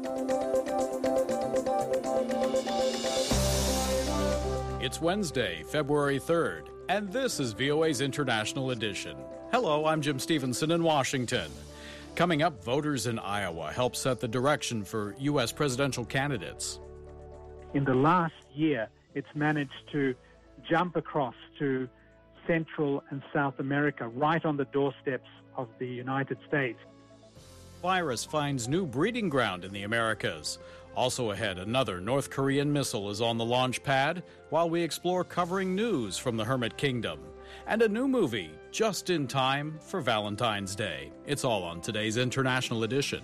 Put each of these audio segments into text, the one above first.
It's Wednesday, February 3rd, and this is VOA's International Edition. Hello, I'm Jim Stevenson in Washington. Coming up, voters in Iowa help set the direction for U.S. presidential candidates. In the last year, it's managed to jump across to Central and South America, right on the doorsteps of the United States. Virus finds new breeding ground in the Americas. Also ahead, another North Korean missile is on the launch pad while we explore covering news from the Hermit Kingdom. And a new movie, just in time for Valentine's Day. It's all on today's International Edition.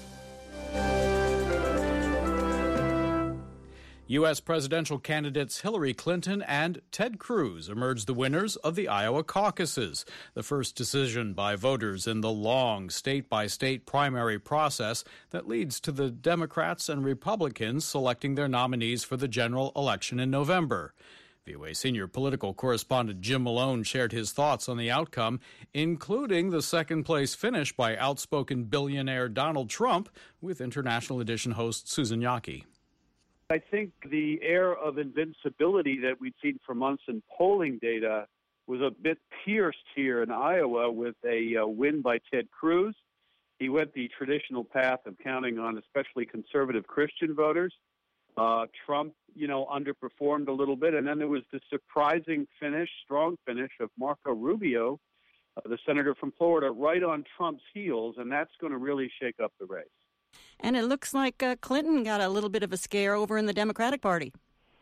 U.S. presidential candidates Hillary Clinton and Ted Cruz emerged the winners of the Iowa caucuses, the first decision by voters in the long state-by-state primary process that leads to the Democrats and Republicans selecting their nominees for the general election in November. VOA senior political correspondent Jim Malone shared his thoughts on the outcome, including the second-place finish by outspoken billionaire Donald Trump, with International Edition host Susan Yockey. I think the air of invincibility that we'd seen for months in polling data was a bit pierced here in Iowa with a win by Ted Cruz. He went the traditional path of counting on especially conservative Christian voters. Trump, underperformed a little bit. And then there was the surprising finish, strong finish of Marco Rubio, the senator from Florida, right on Trump's heels. And that's going to really shake up the race. And it looks like Clinton got a little bit of a scare over in the Democratic Party.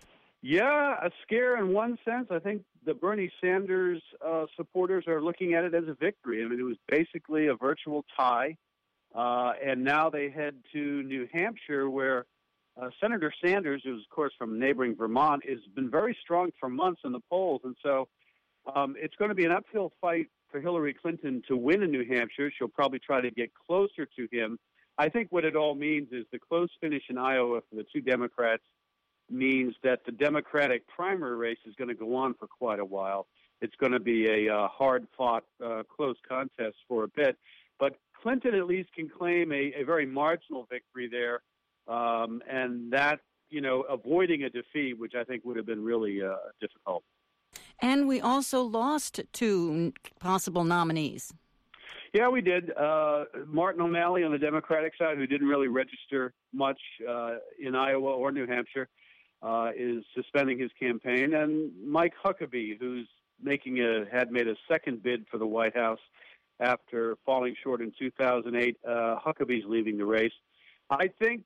Yeah, a scare in one sense. I think the Bernie Sanders supporters are looking at it as a victory. I mean, it was basically a virtual tie. And now they head to New Hampshire, where Senator Sanders, who's, of course, from neighboring Vermont, has been very strong for months in the polls. And so it's going to be an uphill fight for Hillary Clinton to win in New Hampshire. She'll probably try to get closer to him. I think what it all means is the close finish in Iowa for the two Democrats means that the Democratic primary race is going to go on for quite a while. It's going to be a hard-fought, close contest for a bit. But Clinton at least can claim a very marginal victory there, and that, avoiding a defeat, which I think would have been really difficult. And we also lost two possible nominees. Yeah, we did. Martin O'Malley on the Democratic side, who didn't really register much in Iowa or New Hampshire, is suspending his campaign. And Mike Huckabee, who's had made a second bid for the White House after falling short in 2008. Huckabee's leaving the race. I think,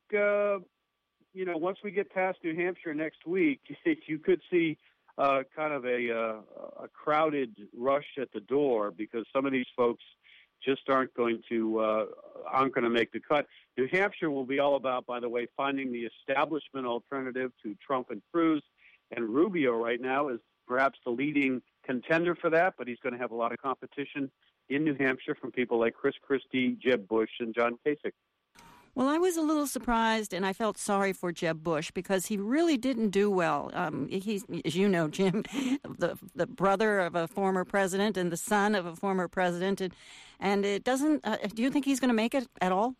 once we get past New Hampshire next week, you could see kind of a crowded rush at the door, because some of these folks just aren't going to make the cut. New Hampshire will be all about, by the way, finding the establishment alternative to Trump and Cruz. And Rubio right now is perhaps the leading contender for that, but he's going to have a lot of competition in New Hampshire from people like Chris Christie, Jeb Bush, and John Kasich. Well, I was a little surprised, and I felt sorry for Jeb Bush because he really didn't do well. He's, as you know, Jim, the brother of a former president and the son of a former president, and it doesn't. Do you think he's going to make it at all?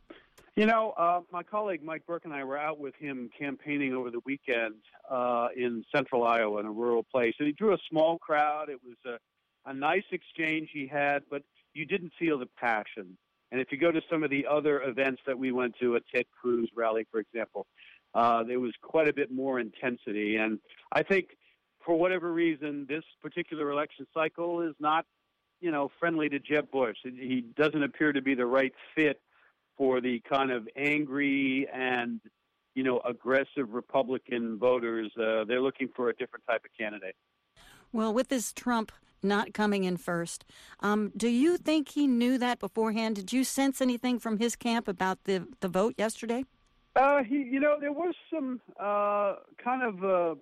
My colleague Mike Burke and I were out with him campaigning over the weekend in central Iowa in a rural place, and he drew a small crowd. It was a nice exchange he had, but you didn't feel the passion. And if you go to some of the other events that we went to, a Ted Cruz rally, for example, there was quite a bit more intensity. And I think for whatever reason, this particular election cycle is not, friendly to Jeb Bush. He doesn't appear to be the right fit for the kind of angry and, aggressive Republican voters. They're looking for a different type of candidate. Well, with this Trump not coming in first, do you think he knew that beforehand? Did you sense anything from his camp about the vote yesterday? There was some kind of,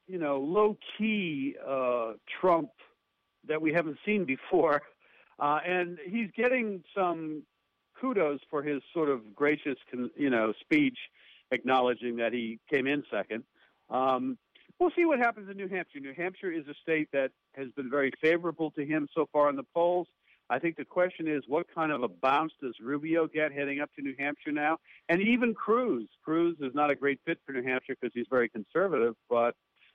low-key Trump that we haven't seen before. And he's getting some kudos for his sort of gracious, speech acknowledging that he came in second. We'll see what happens in New Hampshire. New Hampshire is a state that has been very favorable to him so far in the polls. I think the question is, what kind of a bounce does Rubio get heading up to New Hampshire now? And even Cruz. Cruz is not a great fit for New Hampshire because he's very conservative, but,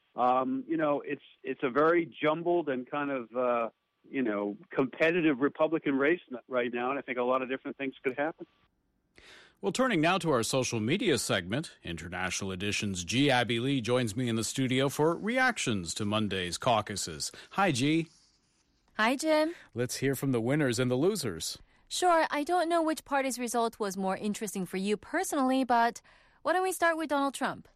it's a very jumbled and kind of, competitive Republican race right now, and I think a lot of different things could happen. Well, turning now to our social media segment, International Edition's G. Abby Lee joins me in the studio for reactions to Monday's caucuses. Hi, G. Hi, Jim. Let's hear from the winners and the losers. Sure, I don't know which party's result was more interesting for you personally, but why don't we start with Donald Trump?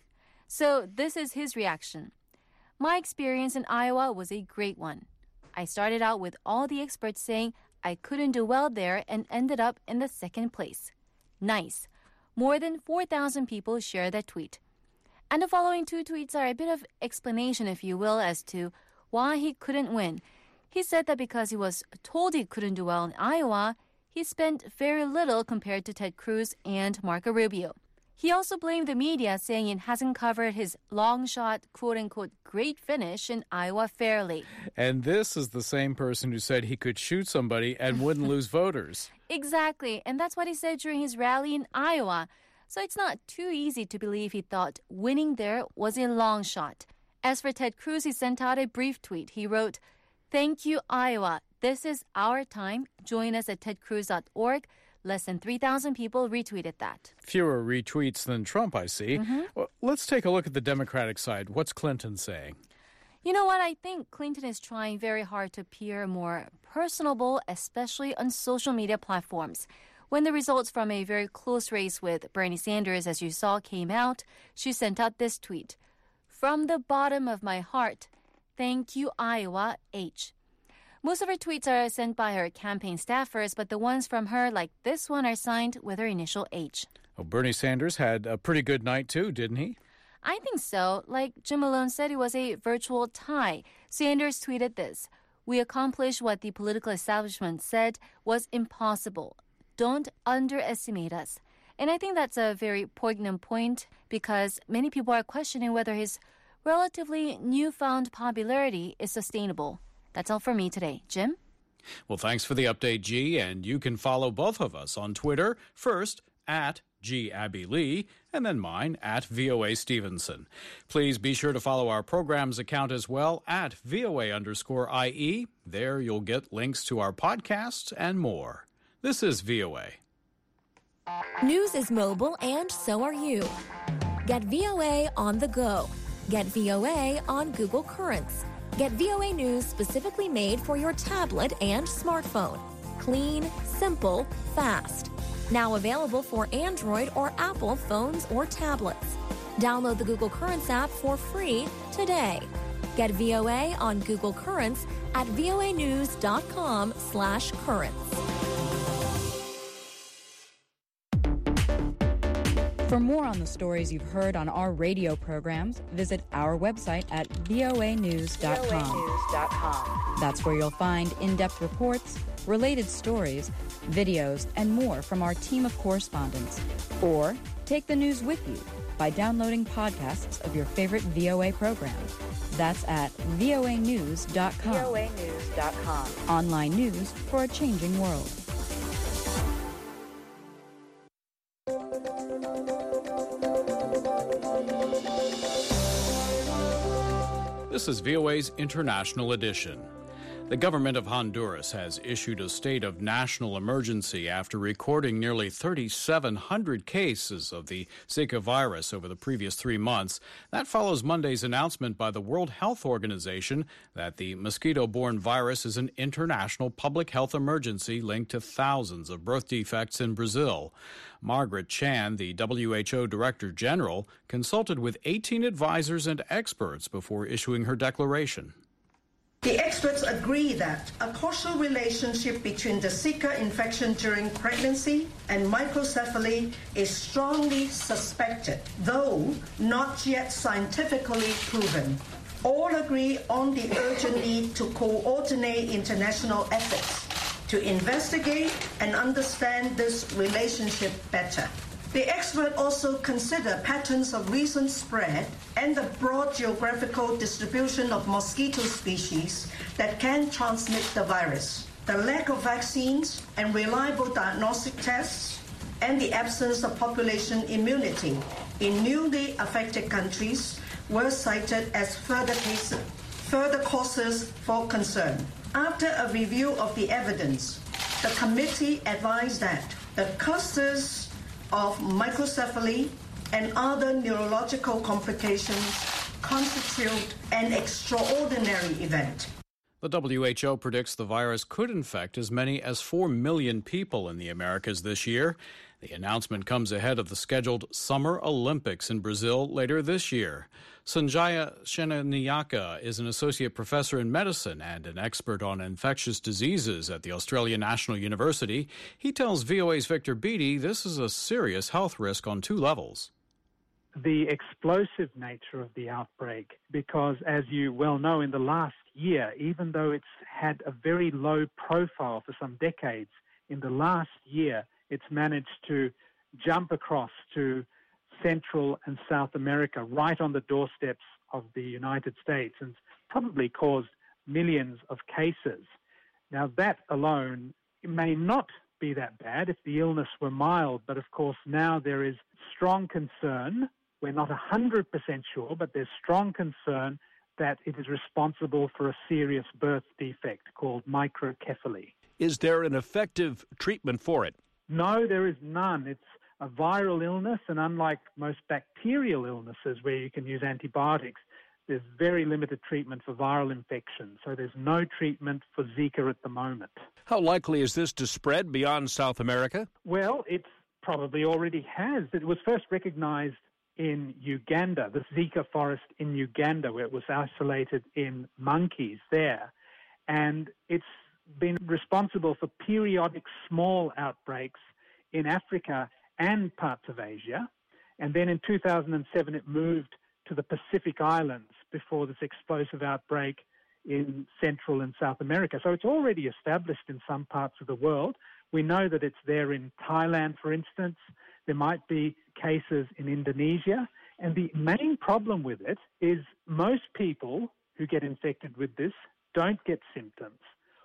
So this is his reaction. My experience in Iowa was a great one. I started out with all the experts saying I couldn't do well there and ended up in the second place. Nice. More than 4,000 people share that tweet. And the following two tweets are a bit of explanation, if you will, as to why he couldn't win. He said that because he was told he couldn't do well in Iowa, he spent very little compared to Ted Cruz and Marco Rubio. He also blamed the media, saying it hasn't covered his long-shot, quote-unquote, great finish in Iowa fairly. And this is the same person who said he could shoot somebody and wouldn't lose voters. Exactly, and that's what he said during his rally in Iowa. So it's not too easy to believe he thought winning there was a long shot. As for Ted Cruz, he sent out a brief tweet. He wrote, "Thank you, Iowa. This is our time. Join us at tedcruz.org. Less than 3,000 people retweeted that. Fewer retweets than Trump, I see. Well, let's take a look at the Democratic side. What's Clinton saying? You know what? I think Clinton is trying very hard to appear more personable, especially on social media platforms. When the results from a very close race with Bernie Sanders, as you saw, came out, she sent out this tweet. "From the bottom of my heart, thank you, Iowa, H." Most of her tweets are sent by her campaign staffers, but the ones from her, like this one, are signed with her initial H. Well, Bernie Sanders had a pretty good night, too, didn't he? I think so. Like Jim Malone said, it was a virtual tie. Sanders tweeted this: "We accomplished what the political establishment said was impossible. Don't underestimate us." And I think that's a very poignant point because many people are questioning whether his relatively newfound popularity is sustainable. That's all for me today. Jim? Well, thanks for the update, G. And you can follow both of us on Twitter, first at G. Abby Lee, and then mine at VOA Stevenson. Please be sure to follow our program's account as well at VOA_IE. There you'll get links to our podcasts and more. This is VOA. News is mobile and so are you. Get VOA on the go. Get VOA on Google Currents. Get VOA News specifically made for your tablet and smartphone. Clean, simple, fast. Now available for Android or Apple phones or tablets. Download the Google Currents app for free today. Get VOA on Google Currents at voanews.com/currents. For more on the stories you've heard on our radio programs, visit our website at voanews.com. That's where you'll find in-depth reports, related stories, videos, and more from our team of correspondents. Or take the news with you by downloading podcasts of your favorite VOA programs. That's at voanews.com. voanews.com. Online news for a changing world. This is VOA's International Edition. The government of Honduras has issued a state of national emergency after recording nearly 3,700 cases of the Zika virus over the previous 3 months. That follows Monday's announcement by the World Health Organization that the mosquito-borne virus is an international public health emergency linked to thousands of birth defects in Brazil. Margaret Chan, the WHO Director General, consulted with 18 advisors and experts before issuing her declaration. The experts agree that a causal relationship between the Zika infection during pregnancy and microcephaly is strongly suspected, though not yet scientifically proven. All agree on the urgent need to coordinate international efforts to investigate and understand this relationship better. The expert also consider patterns of recent spread and the broad geographical distribution of mosquito species that can transmit the virus. The lack of vaccines and reliable diagnostic tests and the absence of population immunity in newly affected countries were cited as further causes for concern. After a review of the evidence, the committee advised that the clusters of microcephaly and other neurological complications constitute an extraordinary event. The WHO predicts the virus could infect as many as 4 million people in the Americas this year. The announcement comes ahead of the scheduled Summer Olympics in Brazil later this year. Sanjaya Shenanayake is an associate professor in medicine and an expert on infectious diseases at the Australian National University. He tells VOA's Victor Beattie this is a serious health risk on 2 levels. The explosive nature of the outbreak, because as you well know, in the last year, even though it's had a very low profile for some decades, in the last year it's managed to jump across to Central and South America, right on the doorsteps of the United States, and probably caused millions of cases. Now that alone may not be that bad if the illness were mild, but of course now there is strong concern. We're not 100% sure, but there's strong concern that it is responsible for a serious birth defect called microcephaly. Is there an effective treatment for it? No, there is none. It's a viral illness, and unlike most bacterial illnesses where you can use antibiotics, there's very limited treatment for viral infections. So there's no treatment for Zika at the moment. How likely is this to spread beyond South America? Well, it probably already has. It was first recognized in Uganda, the Zika forest in Uganda, where it was isolated in monkeys there. And it's been responsible for periodic small outbreaks in Africa and parts of Asia. And then in 2007, it moved to the Pacific Islands before this explosive outbreak in Central and South America. So it's already established in some parts of the world. We know that it's there in Thailand, for instance. There might be cases in Indonesia. And the main problem with it is most people who get infected with this don't get symptoms.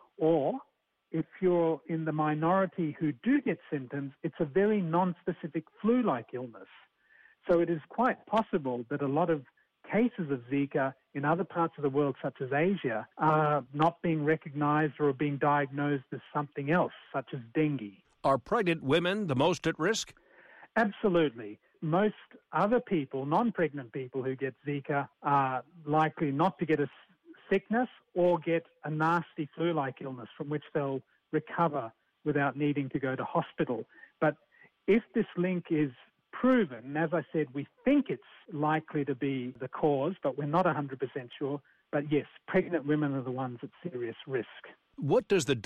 Or if you're in the minority who do get symptoms, it's a very non-specific flu-like illness. So it is quite possible that a lot of cases of Zika in other parts of the world, such as Asia, are not being recognized or are being diagnosed as something else, such as dengue. Are pregnant women the most at risk? Absolutely. Most other people, non-pregnant people who get Zika, are likely not to get a sickness or get a nasty flu-like illness from which they'll recover without needing to go to hospital. But if this link is proven, and as I said, we think it's likely to be the cause, but we're not 100% sure. But yes, pregnant women are the ones at serious risk. What does the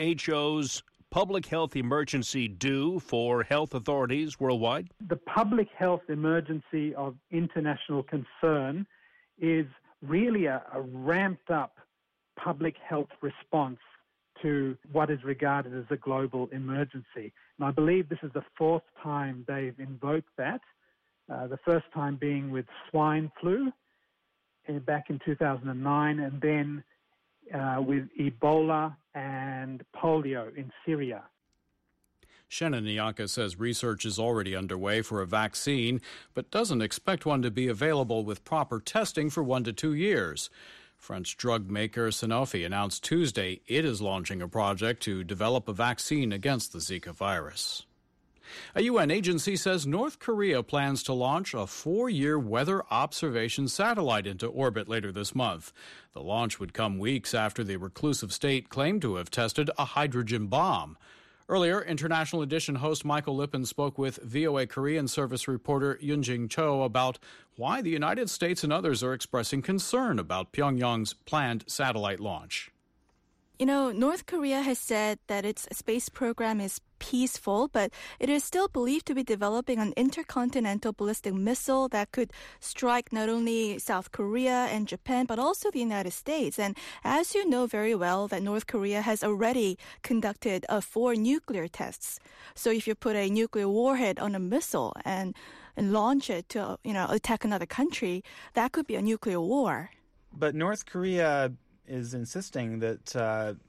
WHO's public health emergency do for health authorities worldwide? The public health emergency of international concern is really a ramped up public health response to what is regarded as a global emergency. And I believe this is the 4th time they've invoked that, the first time being with swine flu back in 2009, and then with Ebola and polio in Syria. Shenanayake says research is already underway for a vaccine, but doesn't expect one to be available with proper testing for 1 to 2 years. French drug maker Sanofi announced Tuesday it is launching a project to develop a vaccine against the Zika virus. A UN agency says North Korea plans to launch a 4-year weather observation satellite into orbit later this month. The launch would come weeks after the reclusive state claimed to have tested a hydrogen bomb. Earlier, International Edition host Michael Lippin spoke with VOA Korean service reporter Yoonjing Cho about why the United States and others are expressing concern about Pyongyang's planned satellite launch. You know, North Korea has said that its space program is peaceful, but it is still believed to be developing an intercontinental ballistic missile that could strike not only South Korea and Japan, but also the United States. And as you know very well, that North Korea has already conducted 4 nuclear tests. So if you put a nuclear warhead on a missile and launch it to, attack another country, that could be a nuclear war. But North Korea is insisting that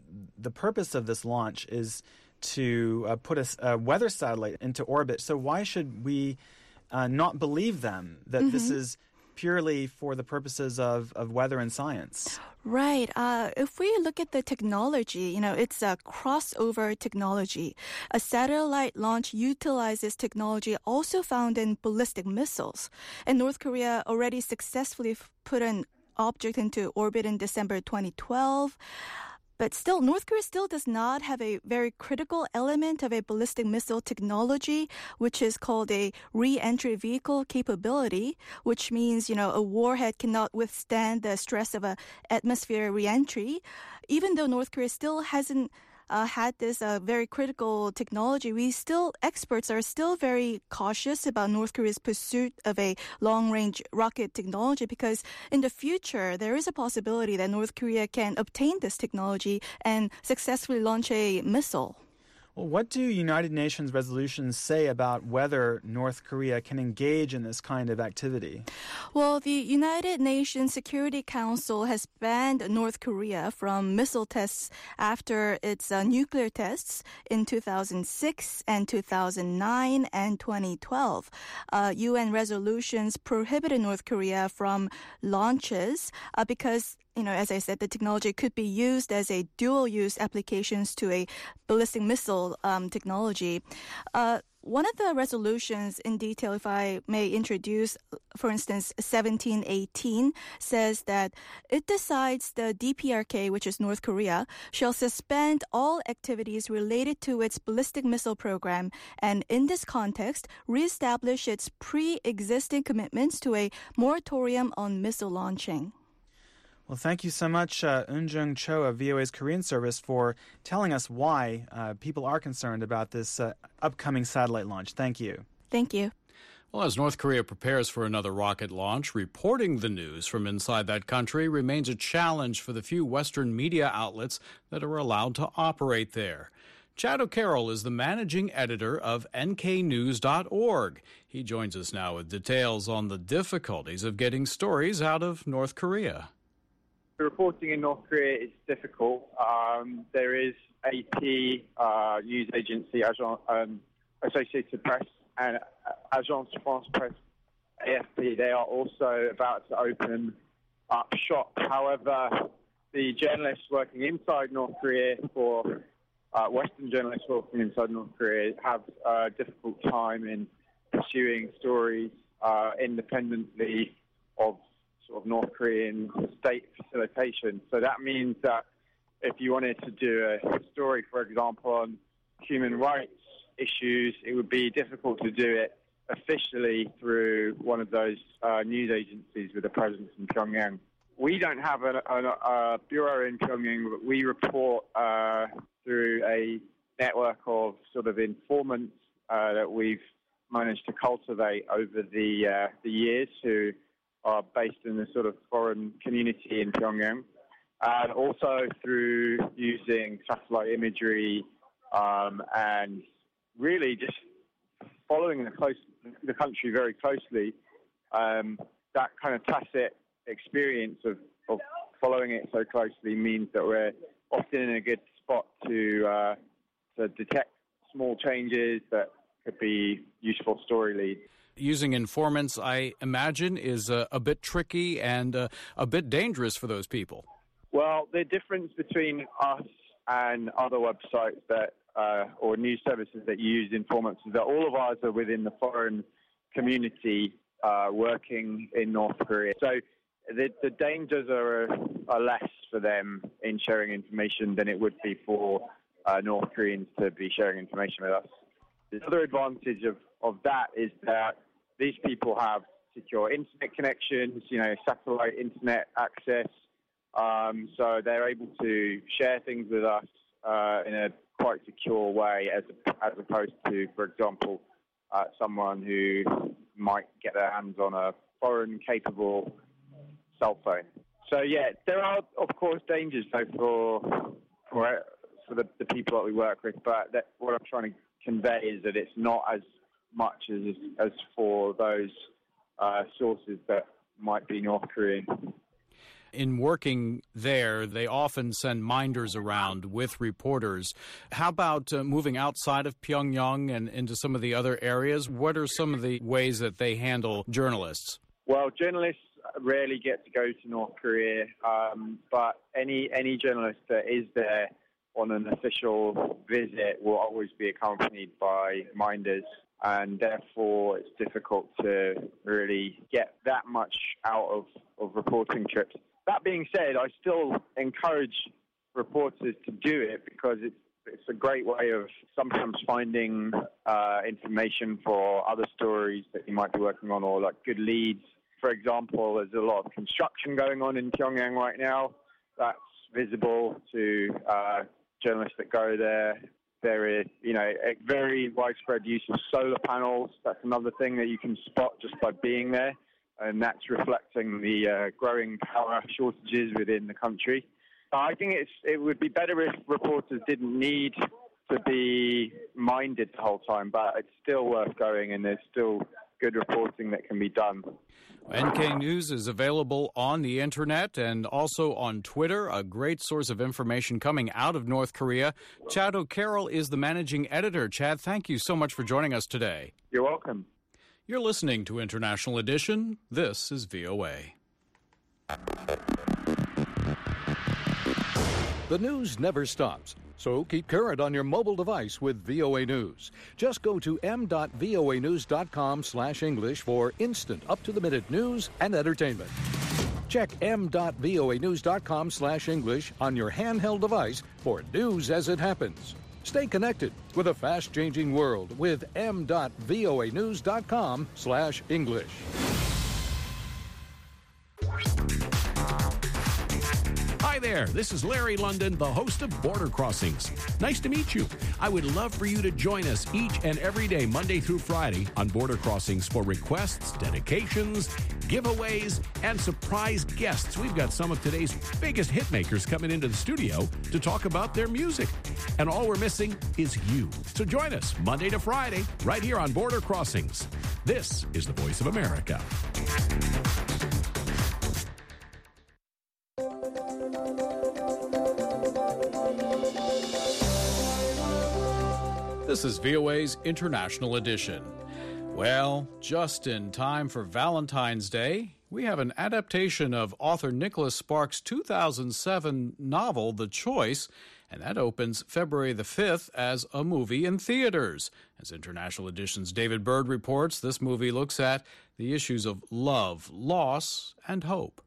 the purpose of this launch is to put a weather satellite into orbit. So why should we not believe them that this is purely for the purposes of weather and science? Right. If we look at the technology, it's a crossover technology. A satellite launch utilizes technology also found in ballistic missiles. And North Korea already successfully put an object into orbit in December 2012. But still, North Korea still does not have a very critical element of a ballistic missile technology, which is called a re-entry vehicle capability, which means, a warhead cannot withstand the stress of an atmosphere re-entry. Even though North Korea still hasn't had this very critical technology, experts are still very cautious about North Korea's pursuit of a long-range rocket technology, because in the future, there is a possibility that North Korea can obtain this technology and successfully launch a missile. Well, what do United Nations resolutions say about whether North Korea can engage in this kind of activity? Well, the United Nations Security Council has banned North Korea from missile tests after its nuclear tests in 2006 and 2009 and 2012. UN resolutions prohibited North Korea from launches because as I said, the technology could be used as a dual-use applications to a ballistic missile technology. One of the resolutions in detail, if I may introduce, for instance, 1718 says that it decides the DPRK, which is North Korea, shall suspend all activities related to its ballistic missile program and in this context, reestablish its pre-existing commitments to a moratorium on missile launching. Well, thank you so much, Eun-jung Cho of VOA's Korean service, for telling us why people are concerned about this upcoming satellite launch. Thank you. Thank you. Well, as North Korea prepares for another rocket launch, reporting the news from inside that country remains a challenge for the few Western media outlets that are allowed to operate there. Chad O'Carroll is the managing editor of nknews.org. He joins us now with details on the difficulties of getting stories out of North Korea. The reporting in North Korea is difficult. There is AP, news agency, Associated Press, and Agence France Presse, AFP. They are also about to open up shop. However, the journalists working inside North Korea, for Western journalists working inside North Korea, have a difficult time in pursuing stories independently of North Korean state facilitation. So that means that if you wanted to do a story, for example, on human rights issues, it would be difficult to do it officially through one of those news agencies with a presence in Pyongyang. We don't have a bureau in Pyongyang, but we report through a network of informants that we've managed to cultivate over the years, who are based in the foreign community in Pyongyang, and also through using satellite imagery and really just following the country very closely. That kind of tacit experience of following it so closely means that we're often in a good spot to detect small changes that could be useful story leads. Using informants, I imagine, is a bit tricky and a bit dangerous for those people. Well, the difference between us and other websites that or news services that use informants is that all of ours are within the foreign community working in North Korea. So the dangers are less for them in sharing information than it would be for North Koreans to be sharing information with us. The other advantage of that is that these people have secure internet connections, satellite internet access, so they're able to share things with us in a quite secure way, as opposed to, for example, someone who might get their hands on a foreign-capable cell phone. So, yeah, there are, of course, dangers though for the people that we work with, but what I'm trying to convey is that it's not as much as for those sources that might be North Korean. In working there, they often send minders around with reporters. How about moving outside of Pyongyang and into some of the other areas? What are some of the ways that they handle journalists? Well, journalists rarely get to go to North Korea, but any journalist that is there on an official visit will always be accompanied by minders, and therefore it's difficult to really get that much out of reporting trips. That being said, I still encourage reporters to do it because it's a great way of sometimes finding information for other stories that you might be working on, or like good leads. For example, there's a lot of construction going on in Pyongyang right now. That's visible to journalists that go there. There is, a very widespread use of solar panels. That's another thing that you can spot just by being there, and that's reflecting the growing power shortages within the country. I think it would be better if reporters didn't need to be minded the whole time, but it's still worth going, and there's still good reporting that can be done. NK News is available on the internet and also on Twitter, a great source of information coming out of North Korea. Chad O'Carroll is the managing editor. Chad, thank you so much for joining us today. You're welcome. You're listening to International Edition. This is VOA. The news never stops, so keep current on your mobile device with VOA News. Just go to m.voanews.com/English for instant, up-to-the-minute news and entertainment. Check m.voanews.com/English on your handheld device for news as it happens. Stay connected with a fast-changing world with m.voanews.com/English. Hi there, this is Larry London, the host of Border Crossings. Nice to meet you. I would love for you to join us each and every day, Monday through Friday, on Border Crossings for requests, dedications, giveaways, and surprise guests. We've got some of today's biggest hitmakers coming into the studio to talk about their music. And all we're missing is you. So join us Monday to Friday, right here on Border Crossings. This is the Voice of America. This is VOA's International Edition. Well, just in time for Valentine's Day, we have an adaptation of author Nicholas Sparks' 2007 novel, The Choice, and that opens February the 5th as a movie in theaters. As International Edition's David Byrd reports, this movie looks at the issues of love, loss, and hope.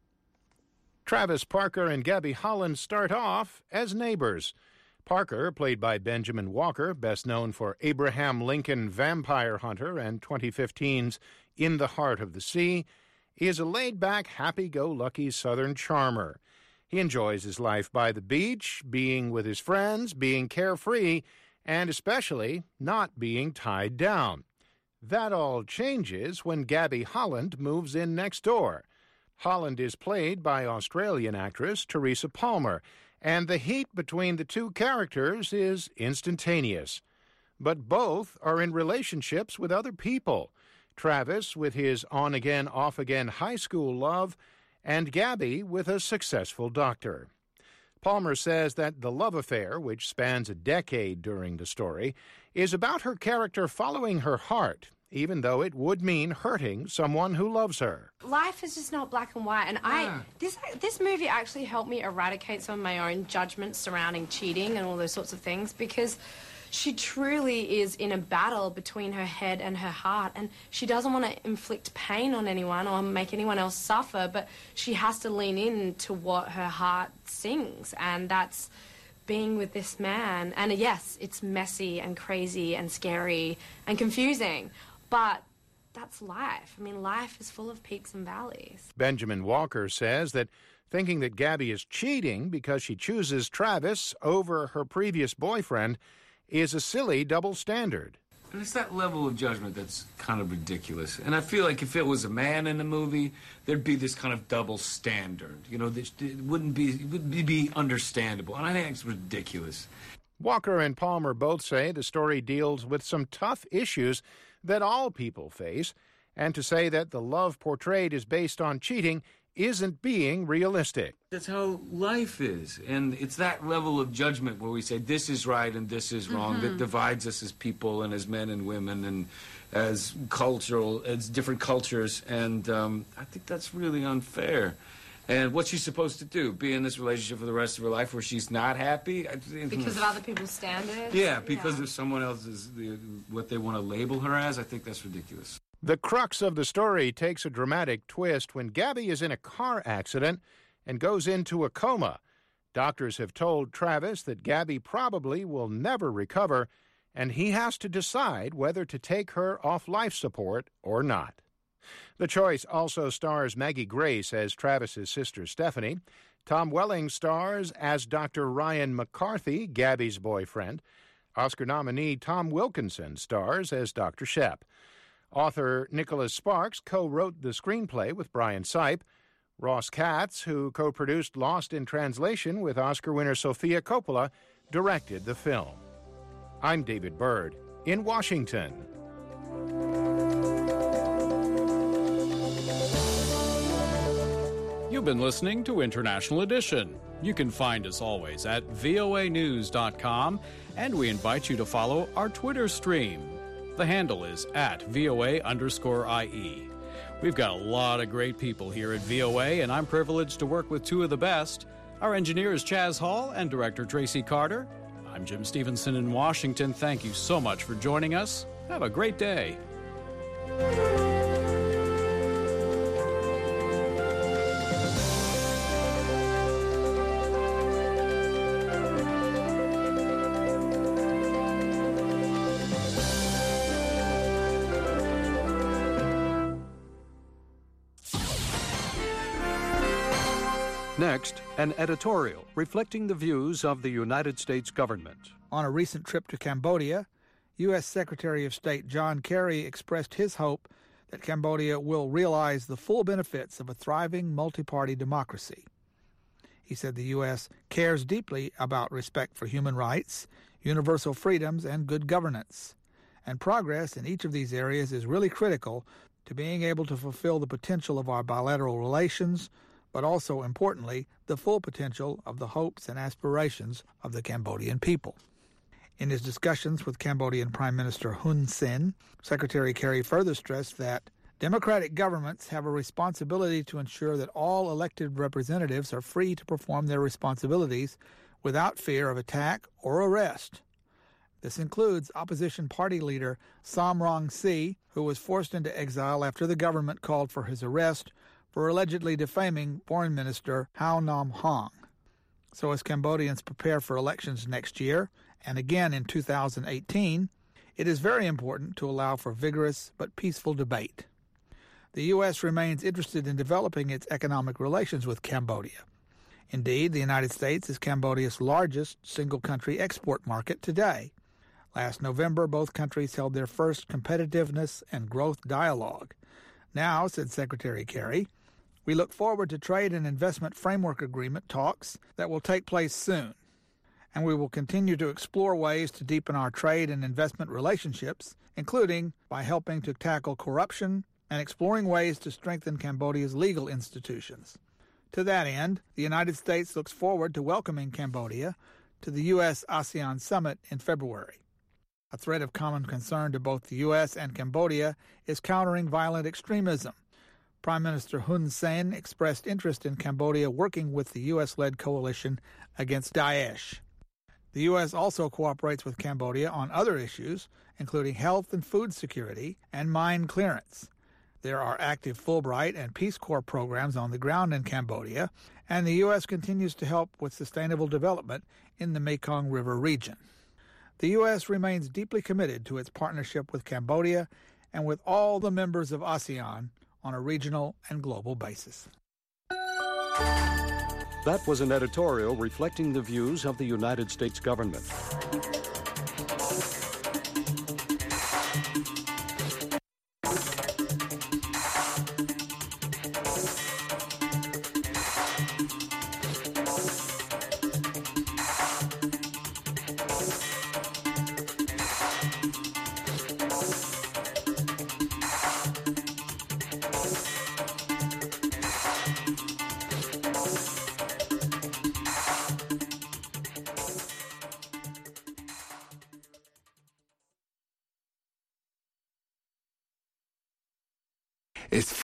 Travis Parker and Gabby Holland start off as neighbors. Parker, played by Benjamin Walker, best known for Abraham Lincoln Vampire Hunter and 2015's In the Heart of the Sea, is a laid-back, happy-go-lucky Southern charmer. He enjoys his life by the beach, being with his friends, being carefree, and especially not being tied down. That all changes when Gabby Holland moves in next door. Holland is played by Australian actress Teresa Palmer, and the heat between the two characters is instantaneous. But both are in relationships with other people. Travis with his on-again, off-again high school love, and Gabby with a successful doctor. Palmer says that the love affair, which spans a decade during the story, is about her character following her heart, even though it would mean hurting someone who loves her. Life is just not black and white, and this movie actually helped me eradicate some of my own judgments surrounding cheating and all those sorts of things, because she truly is in a battle between her head and her heart, and she doesn't want to inflict pain on anyone or make anyone else suffer, but she has to lean into what her heart sings, and that's being with this man. And yes, it's messy and crazy and scary and confusing, but that's life. I mean, life is full of peaks and valleys. Benjamin Walker says that thinking that Gabby is cheating because she chooses Travis over her previous boyfriend is a silly double standard. And it's that level of judgment that's kind of ridiculous. And I feel like if it was a man in the movie, there'd be this kind of double standard. You know, it would be understandable. And I think it's ridiculous. Walker and Palmer both say the story deals with some tough issues that all people face, and to say that the love portrayed is based on cheating isn't being realistic. That's how life is. And it's that level of judgment where we say this is right and this is wrong that divides us as people and as men and women and as different cultures. And I think that's really unfair. And what's she supposed to do? Be in this relationship for the rest of her life where she's not happy? Because of other people's standards? Yeah, because of someone else's, what they want to label her as. I think that's ridiculous. The crux of the story takes a dramatic twist when Gabby is in a car accident and goes into a coma. Doctors have told Travis that Gabby probably will never recover, and he has to decide whether to take her off life support or not. The Choice also stars Maggie Grace as Travis's sister Stephanie. Tom Welling stars as Dr. Ryan McCarthy, Gabby's boyfriend. Oscar nominee Tom Wilkinson stars as Dr. Shep. Author Nicholas Sparks co-wrote the screenplay with Brian Sipe. Ross Katz, who co-produced Lost in Translation with Oscar winner Sofia Coppola, directed the film. I'm David Byrd in Washington. You've been listening to International Edition. You can find us always at voanews.com, and we invite you to follow our Twitter stream. The handle is @VOA_IE. We've got a lot of great people here at VOA, and I'm privileged to work with two of the best. Our engineer is Chaz Hall and director Tracy Carter. I'm Jim Stevenson in Washington. Thank you so much for joining us. Have a great day. Next, an editorial reflecting the views of the United States government. On a recent trip to Cambodia, U.S. Secretary of State John Kerry expressed his hope that Cambodia will realize the full benefits of a thriving multi-party democracy. He said the U.S. cares deeply about respect for human rights, universal freedoms, and good governance. And progress in each of these areas is really critical to being able to fulfill the potential of our bilateral relations, but also, importantly, the full potential of the hopes and aspirations of the Cambodian people. In his discussions with Cambodian Prime Minister Hun Sen, Secretary Kerry further stressed that democratic governments have a responsibility to ensure that all elected representatives are free to perform their responsibilities without fear of attack or arrest. This includes opposition party leader Sam Rang Si, who was forced into exile after the government called for his arrest for allegedly defaming Foreign Minister Hau Nam Hong. So as Cambodians prepare for elections next year, and again in 2018, it is very important to allow for vigorous but peaceful debate. The U.S. remains interested in developing its economic relations with Cambodia. Indeed, the United States is Cambodia's largest single-country export market today. Last November, both countries held their first competitiveness and growth dialogue. Now, said Secretary Kerry, we look forward to trade and investment framework agreement talks that will take place soon, and we will continue to explore ways to deepen our trade and investment relationships, including by helping to tackle corruption and exploring ways to strengthen Cambodia's legal institutions. To that end, the United States looks forward to welcoming Cambodia to the U.S.-ASEAN Summit in February. A thread of common concern to both the U.S. and Cambodia is countering violent extremism. Prime Minister Hun Sen expressed interest in Cambodia working with the U.S.-led coalition against Daesh. The U.S. also cooperates with Cambodia on other issues, including health and food security and mine clearance. There are active Fulbright and Peace Corps programs on the ground in Cambodia, and the U.S. continues to help with sustainable development in the Mekong River region. The U.S. remains deeply committed to its partnership with Cambodia and with all the members of ASEAN on a regional and global basis. That was an editorial reflecting the views of the United States government.